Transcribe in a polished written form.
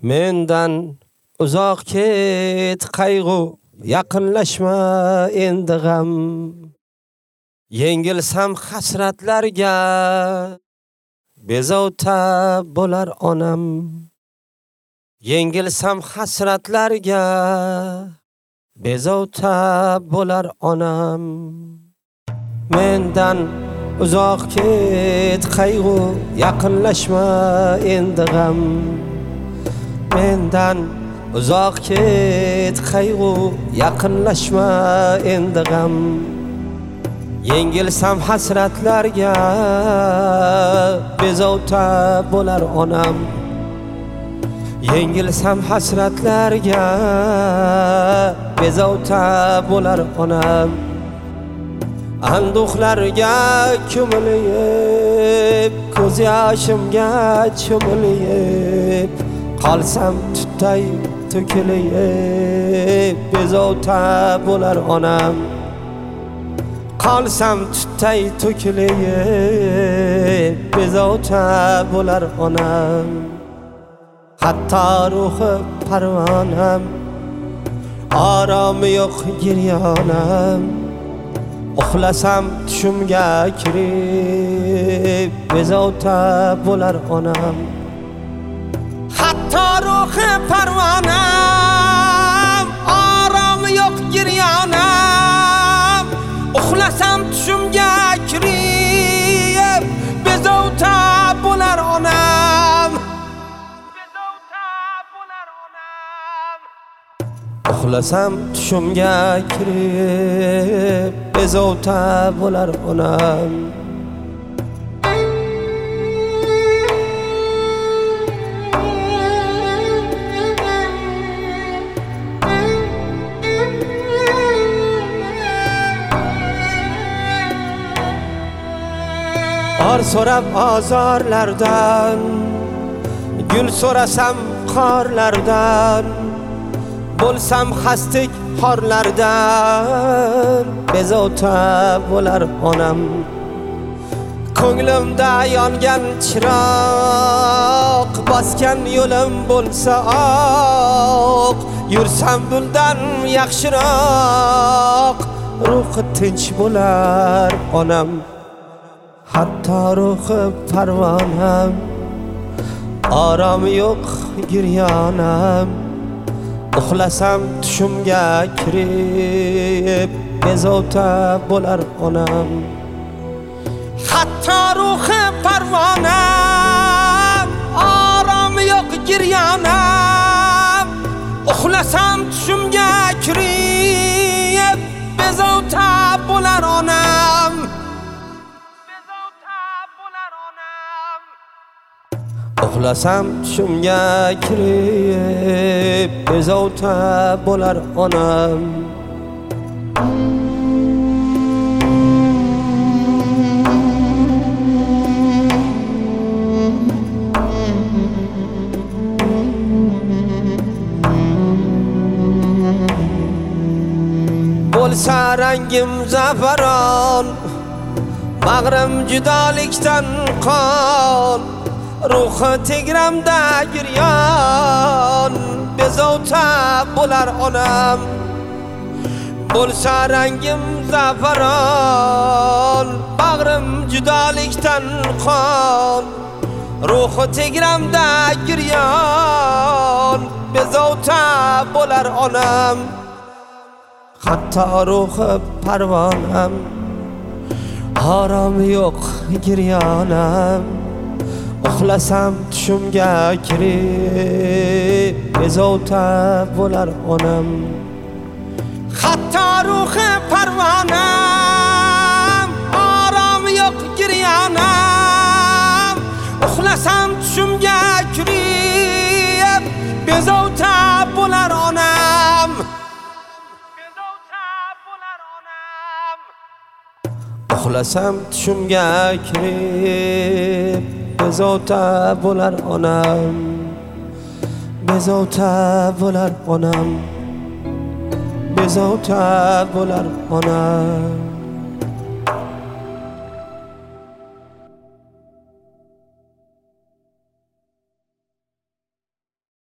Mendan uzoq ket qayg'u, yaqinlashma endi g'am. Yengilsam hasratlarga, bezovta bo'lar onam. Yengilsam hasratlarga, bezovta bo'lar onam. Mendan uzoq ket qayg'u, yaqinlashma endi g'am. Mendan uzoq ket qayg'u, yaqinlashma endi g'am. Yengilsam hasratlarga, bezovta bo'lar onam. Yengilsam hasratlarga, bezovta bo'lar onam. Anduhlarga ko'milib, ko'z yoshimga cho'milib, qolsam tutay to'kilib, bezovta bo'lar onam. Qolsam tutay to'kilib, bezovta bo'lar onam. Hatto ruhi parvonam, oromi yo'q giryonam. Uxlasam tushimga kirib, bezovta bo'lar onam. Hatto ruhi parvonam, oromi yo'q giryonam. Uxlasam tushimga kirib, bezovta bo'lar onam. Bezovta bo'lar onam. Uxlasam tushimga kirib, bezovta bo'lar onam. Or so'rab azorlardan, gul so'rasam qorlardan, bo'lsam xastik xorlardan, bezovta bo'lar onam. Ko'nglimda yongan chiroq, bosgan yo'lim bo'lsa oq, yursam bundan yaxshiroq, ruhi tinch bo'lar onam. Hatto ruhi parvonam, oromi yo'q giryonam. Uxlasam tushimga kirib, bezovta bo'lar onam. Hatto ruhi parvonam, oromi yo'q giryonam. Uxlasam tushimga kirib, bezovta bo'lar onam. Uxlasam tushimga kirib, bezovta bo'lar onam. Bo'lsa rangim zafaron, bag'rim judolikdan qon. Ruhi tegramda giryon, bezovta bo'lar onam. Bo'lsa rangim zafaron, bag'rim judolikdan qon. Ruhi tegramda giryon, bezovta bo'lar onam. Hatto ruhi parvonam, oromi yo'q giryonam. Uxlasam tushimga kirib, bezovta bo'lar onam. Hatto ruhi parvonam, oromi yo'q giryonam. Uxlasam tushimga kirib, bezovta bo'lar onam. Bezovta bo'lar onam. Uxlasam tushimga kirib, bezovta bo'lar onam. Bezovta bo'lar onam. Bezovta bo'lar onam.